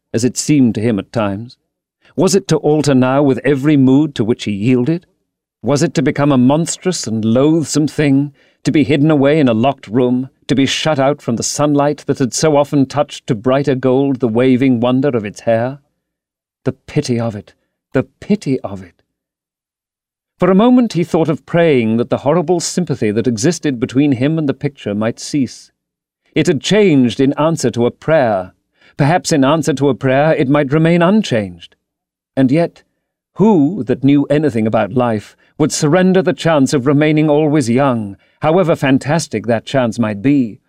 as it seemed to him at times? Was it to alter now with every mood to which he yielded? Was it to become a monstrous and loathsome thing, to be hidden away in a locked room, to be shut out from the sunlight that had so often touched to brighter gold the waving wonder of its hair? The pity of it! The pity of it! For a moment he thought of praying that the horrible sympathy that existed between him and the picture might cease. It had changed in answer to a prayer. Perhaps in answer to a prayer it might remain unchanged. And yet, who that knew anything about life would surrender the chance of remaining always young, however fantastic that chance might be,